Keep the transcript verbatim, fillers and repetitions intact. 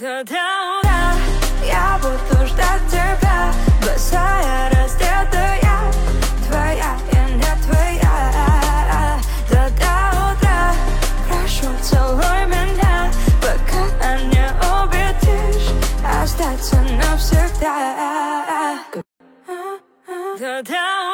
До утра я буду ждать тебя, босая, раздетая, твоя и не твоя. До утра прошу, целуй меня, пока не убедишь остаться навсегда. До